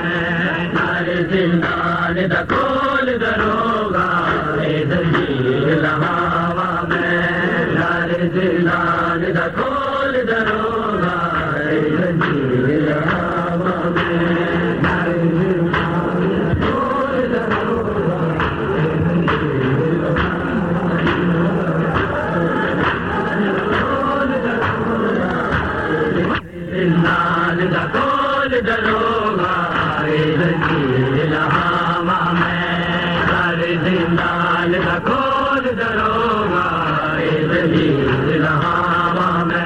में सारे जिंदान दा खोल दरोगा जंजीर हवा में सारे जिंदान दा खोल दरोगा जंजीर हवा में सारे जिंदान खोल दरोगा जिंदान दा खोल दरोगा जंजीर हवा में सारे जिंदान दा खोल दरोगा जंजीर हवा में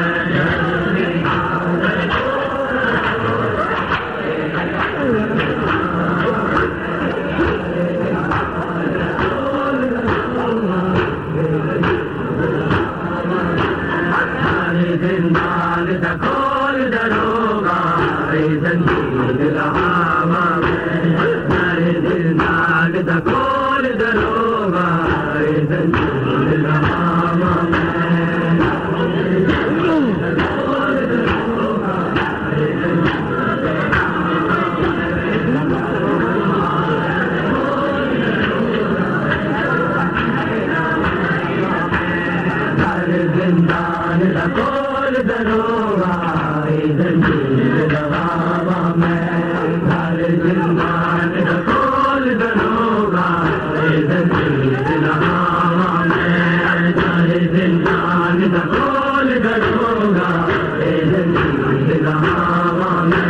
जिंदान दा खोल दरोगा जंजीर हवा में सारे जिंदान दा खोल दरोगा जंजीर हवा में जिंदान दा खोल दरोगा जंजीर हवा में सारे जिंदान दा खोल दरोगा जंजीर हवा में सारे जिंदान दा खोल दरोगा जंजीर हवा में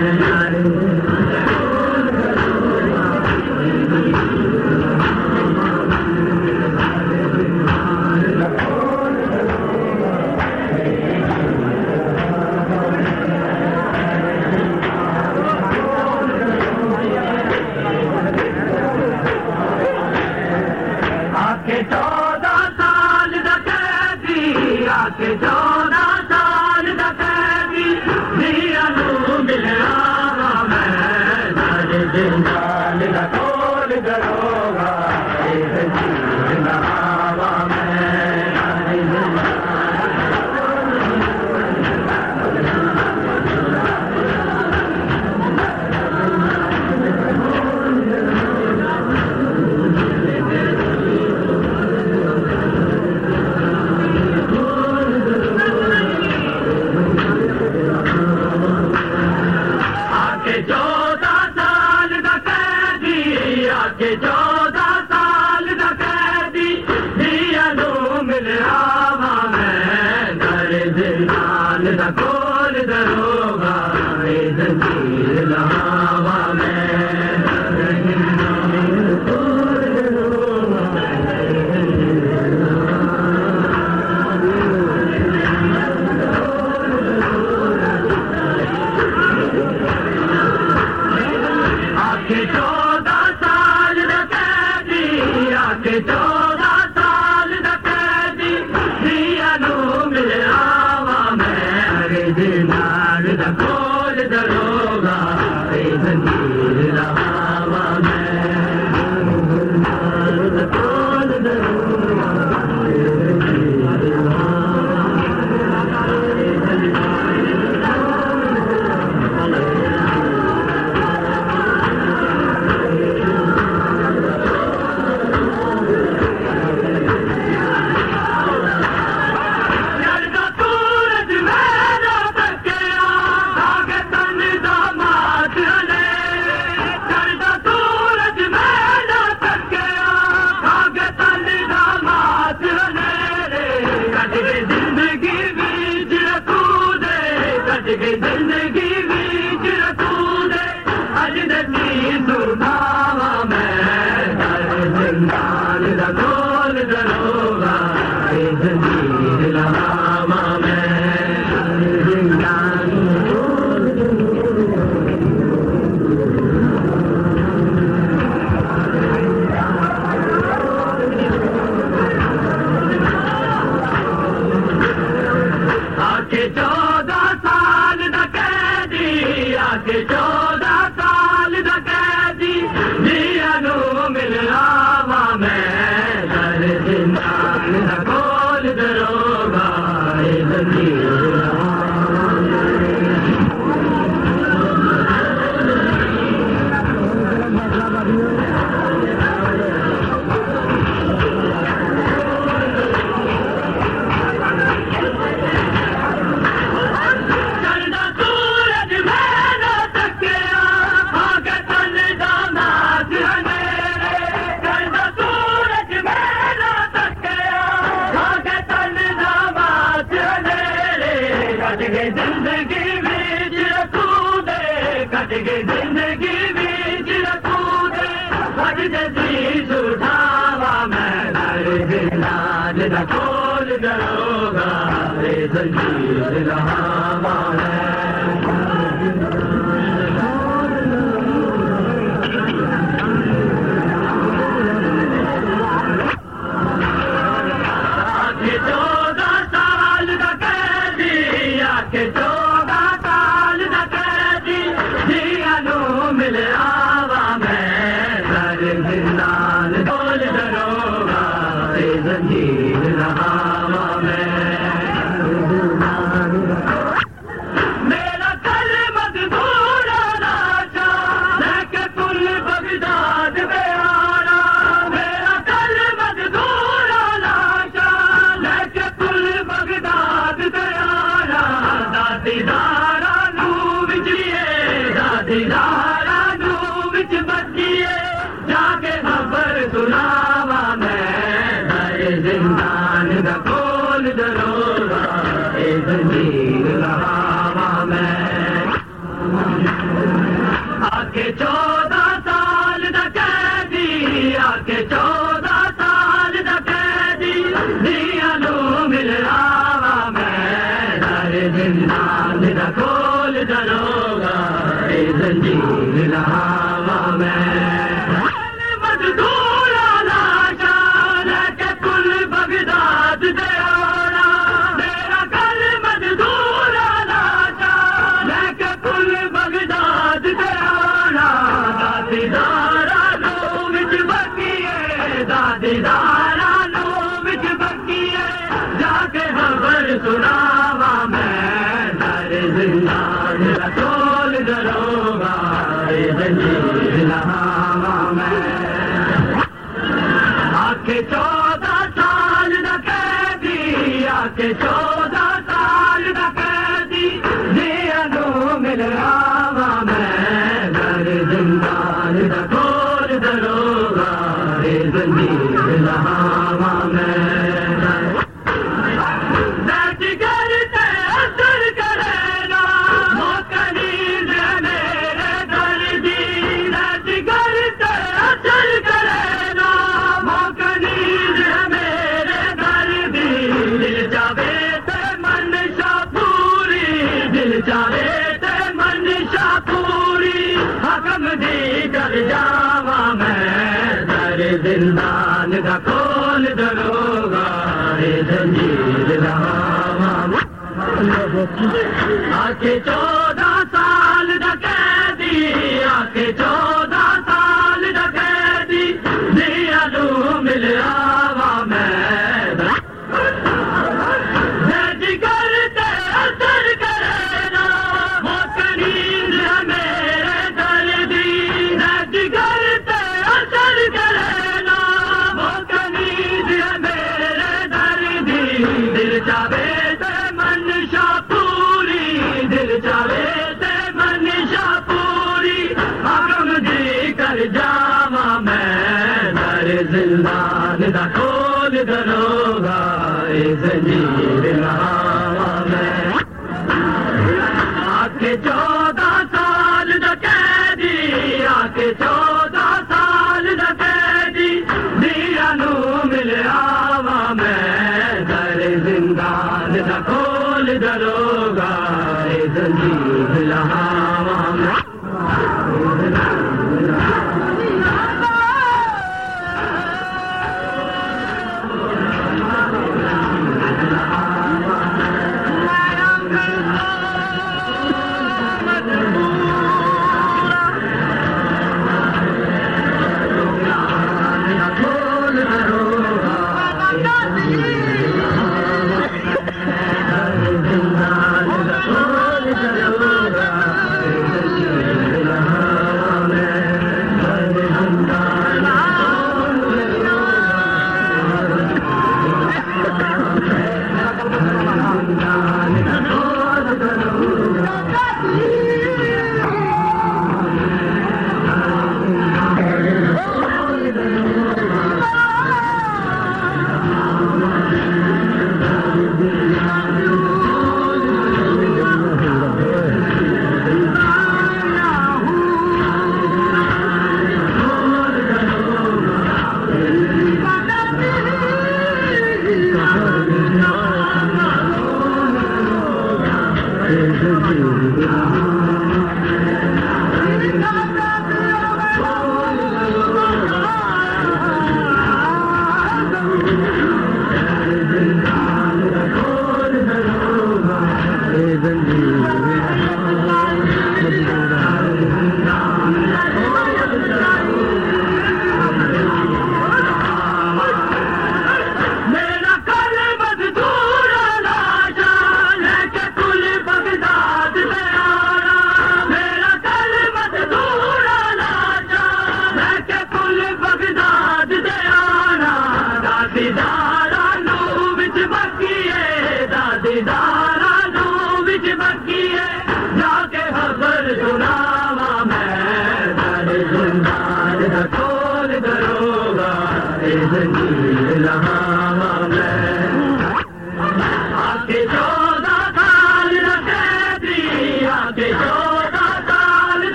आके 14 साल दा कैदी आके 14 साल दा कैदी दिया नू मिलया मैं सारे जिंदान दा खोल दरोगा जंजीर हवा में आके 14 साल दा कैदी आके 14 साल दा कैदी दिया नू मिलया मैं सारे जिंदान दा खोल दरोगा जंजीर हवा में आके 14 साल दा कैदी आके 14 साल दा कैदी दिया नू मिलया मैं जिंदान दा खोल दरोगा जंजीर हवा में खोल दरोगा खोल दरोगा जंजीर लहावा आके 14 साल का कैदी आके 14 साल का कैदी जिया नो मिल आवा मैं दर जिंदान खोल दरोगा जंजीर लहावा मेरा कल मजबूर लाशा लेके कुल बगदाद में आना मेरा कल मजबूर लाशा लेके कुल बगदाद में आना दादी दारा नू बिजलिए दादी दारा नू बिच बचिए जाके खबर सुनावा जिंदान का खोल दरोगा जंजीर लहावा मैं आके 14 साल का कैदी आके 14 साल का कैदी दिया नो मिल आवा मैं दर जिंदान का खोल दरोगा जंजीर लहावा मैं दारा नो बिच बकिए जाके खबर सुनावा मैं दर जिंदान खोल दरोगा जंजीर लहावा मैं आके 14 साल का कैदी आके 14 साल का कैदी जिया नो मिल आवा मैं दर जिंदान खोल दरोगा जंजीर लहावा मैं करते असर करेगा मोकनीज मेरे दर्दी करते असर करेगा मोकनीज मेरे दर्दी दिल जावे ते मन शापूरी दिल जावे ते मन शापूरी हकम दी कर जावा मैं जिंदान का खोल दरोगा जंजीर लहावा आके 14 साल का कैदी आके 14 साल का कैदी दिया नो मिल आवा मैं करते असर करेगा मोकनीज मेरे दर्दी करते असर करेगा मोकनीज मेरे दर्दी दिल जावे ते मन शापूरी दिल जावे ते मन शापूरी हकम दी कर जावा मैं दर जिंदान दा खोल दरोगा जंजीर लहावा मैं आके 14 साल का कैदी आके 14 साल का कैदी दिया नो मिल आवा मैं दर जिंदान का खोल दरोगा जंजीर लहावा मैं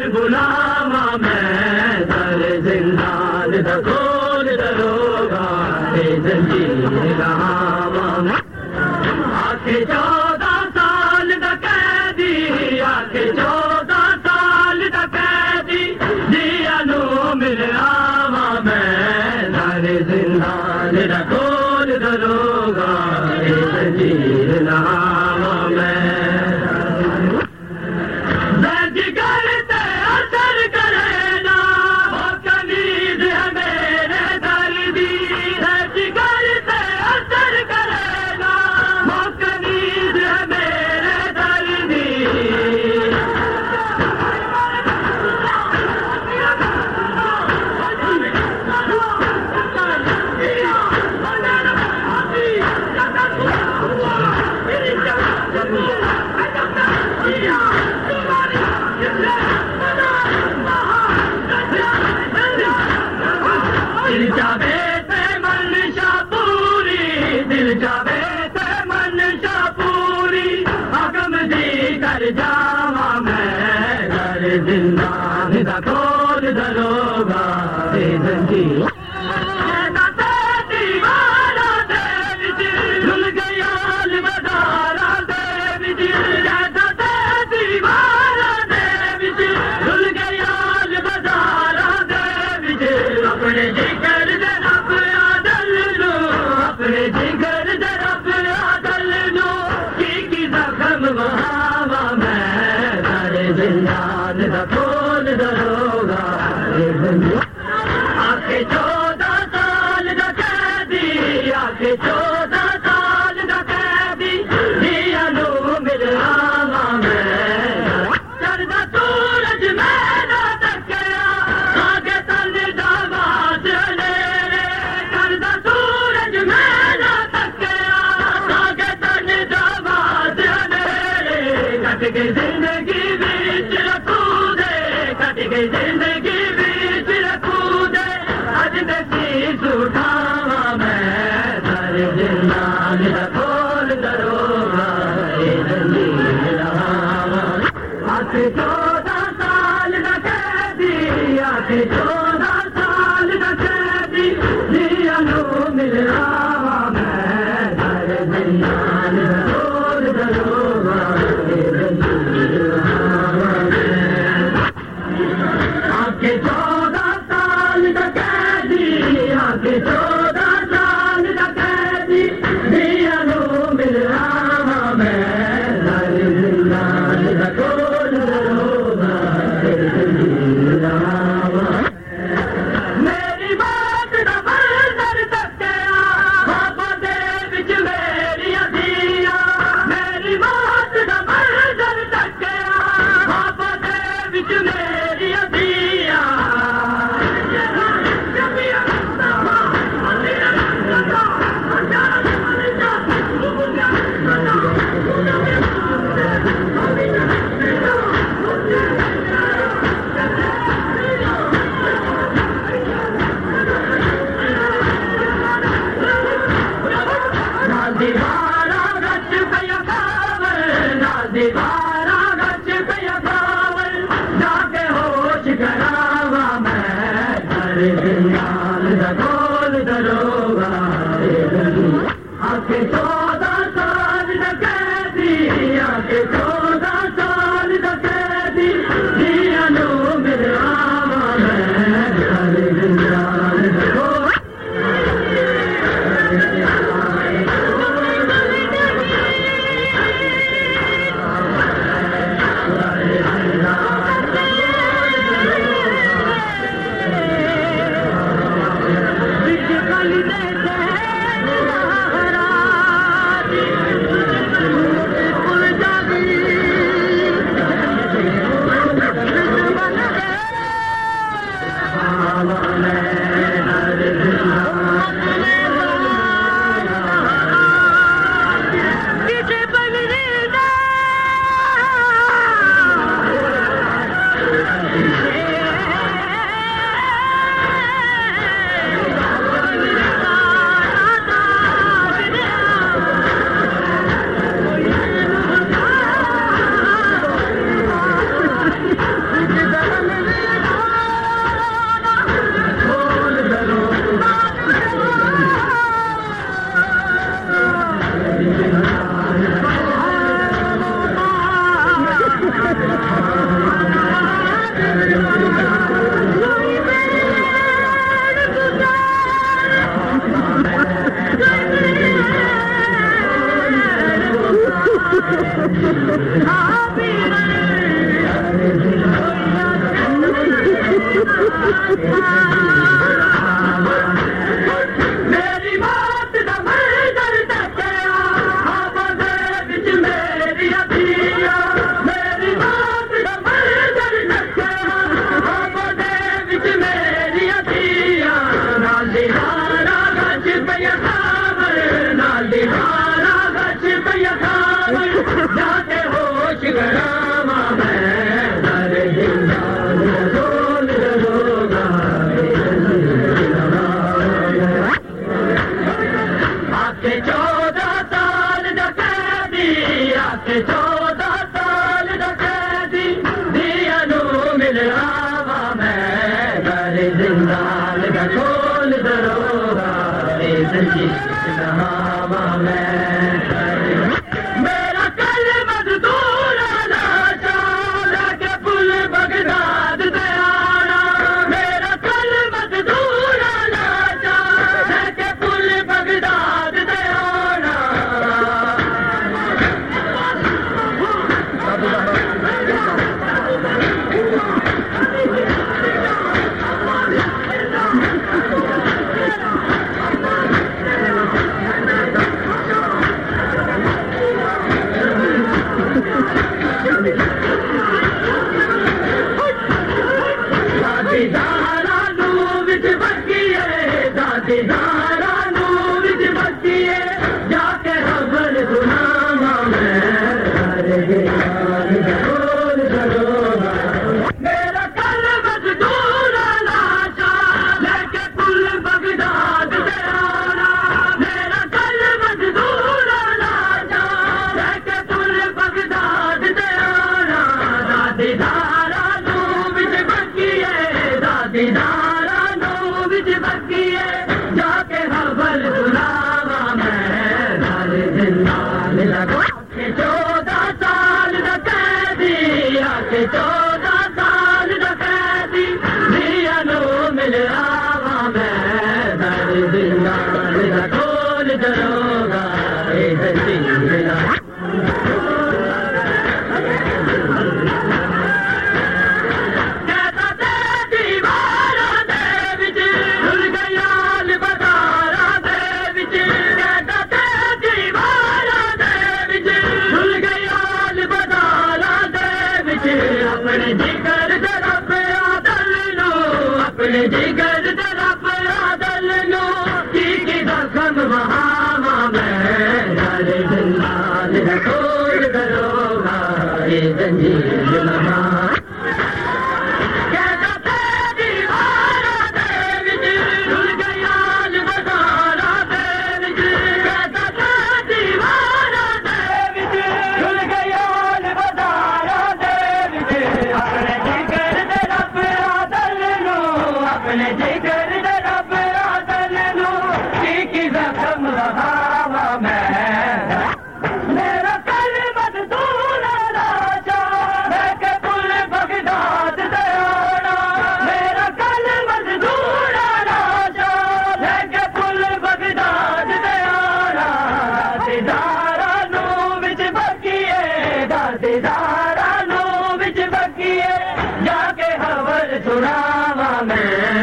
बुलावा मैं दर जिंदान दा खोल दरोगा जंजीर लगावा आके 14 साल दा कैदी आके 14 साल दा कैदी जिया नू मिल आवा मैं दर जिंदान दा खोल दरोगा जंजीर लगावा मैं जावा मैं घर जिंदान दा खोल दरोगा जंजीर दीवारा दे विच झुल गया बदारा दे विच दीवारा दे विच झुल गया बदारा दे विच अपने जिगर दे रब आदल लो अपने जिगर दे रब आदल लो की जख्म वहावा जिंदान दा खोल दरोगा आके 14 साल दा कैदी आके 14 साल दा कैदी जिया नू मिल आवा मैं चढ़दा सूरज मैना तकिया आगे तन दा बात लेरे चढ़दा सूरज मैना तकिया आगे तन दा बात लेरे कट गई जिंदगी जिंदगी बीच रखू दे अज नसीब उठावा मैं दर जिंदान दा खोल दरोगा जंजीर लगावा आके 14 साल दा कैदी आके 14 साल दा कैदी जिया नू मिल आवा मैं दर जिंदान दा खोल दरोगा जंजीर लगावा आके 14 साल दा कैदी आके 14 साल दा कैदी जिया नू मिल आवा मैं दर जिंदान दा खोल दरोगा जंजीर लगावा मेरी बात दा मंजर तकिया बाबा दे विच मेरिया दिया मेरी बात दा मंजर तकिया बाबा दे विच मेरिया दिया मेरी बात समझ कर तकिया आवाज़े बिच मेरी अखियां मेरी बात समझ कर तकिया आवाज़े बिच मेरी अखियां नाल दीवारा गच पिया खावर नाल दीवारा गच पिया खावर जाके होश करावा मैं सारे जिंदान रसूल दरोगा आके 14 साल दा कैदी आके 14 साल दा कैदी दिया नू मिल आवा मैं सारे जिंदान दा खोल दरोगा जंजीर लहावा मैं मेरा कल मजदूर लाशा लेके पुल बगदाद दे आना मेरा कल मजदूर लाशा लेके पुल बगदाद दे आना दादा नू विच बक्कीए दादी दादा नू विच बक्कीए जाके खबर सुनावा मेरा कल मजदूर लाशा लेके पुल बगदाद दे आना मेरा कल मजदूर लाशा लेके पुल बगदाद दे आना दादी दादा नू विच बक्कीए दादी दादा नू विच बक्कीए जाके खबर सुनावा मैं सारे जिंदान लगा 14 साल दा कैदी आके 14 साल दा कैदी दिया नू मिल आवा मैं सारे जिंदान दा खोल दरोगा जंजीर लगा अपने जिगर दे रब आदल नो अपने जिगर दे रब आदल नो की दखम वहावा मैं सारे जिंदान दा खोल दरोगा जंजीर लगा अपने जिगर दे रब आदल नो की जख्म वहावा मैं मेरा कल मजदूर लाशा लेके पुल बगदाद दे आना मेरा कल मजदूर लाशा लेके पुल बगदाद दे आना दीदारा नू विच बक्कीए दादीदारा नू विच बक्कीए जाके खबर सुनावा मैं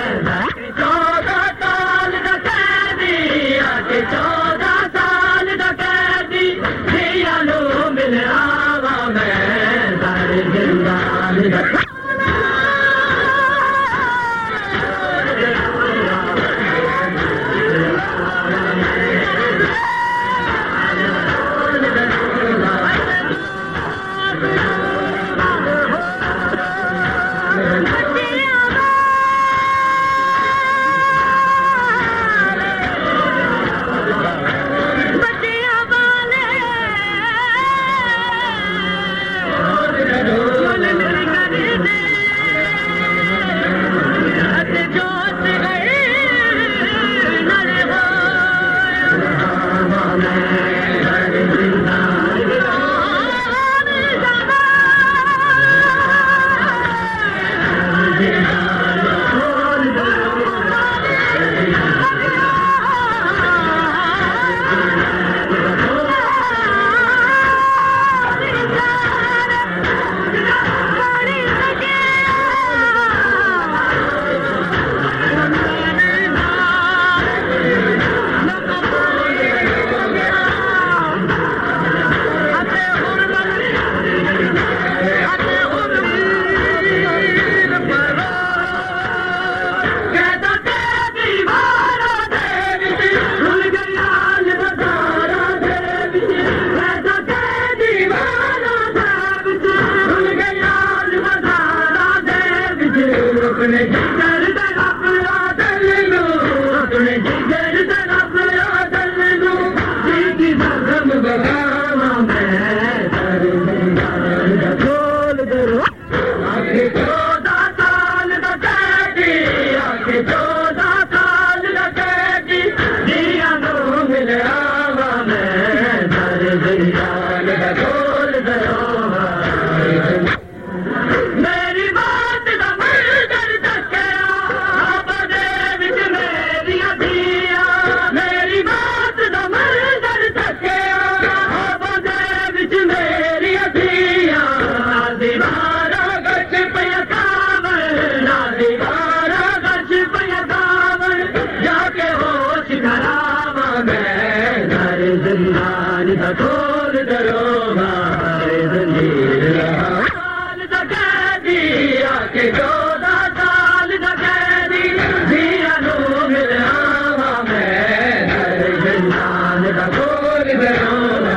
14 साल दा कैदी दिया नू मिल आवा मैं सारे जिंदान दा अपने जिगर तरफ आदल लो अपने जिगर तरफ आदल लो सीधी नजम बगावा मैं दर जिंदान दा खोल दरो आके 14 साल दा कैदी आके 14 साल दा कैदी दिया नो मिल आवा मैं दर जिंदान दा खोल दरो मेरी बात दा मर्दर तकिया आपदे विच मेरिया दिया मेरी बात दा मर्दर तकिया आपदे विच मेरिया दिया दीवारा गच पिया कावल ना दीवारा गच पिया कावल जाके होश करावा मैं दर जिंदान दा खोल दरोगा जंजीर के 14 साल दा कैदी जिया नो मिल आवा मैं दर जिंदान दा खोल दरोगा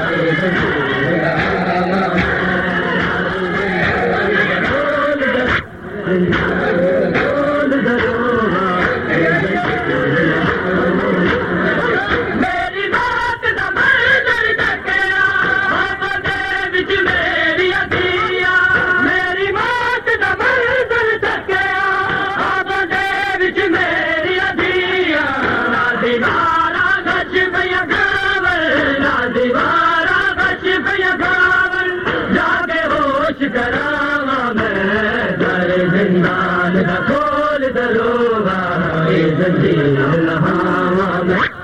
मेरी बात दा मर्दर तकिया आपदे विच मेरी दिया मेरी बात दा मर्दर तकिया आपदे विच मेरी दिया ना दीवारा गच पिया कावल ना दीवारा गच पिया कावल जाके होश करावा मैं दर जिंदान दा खोल दरोगा जंजीर लहावा मैं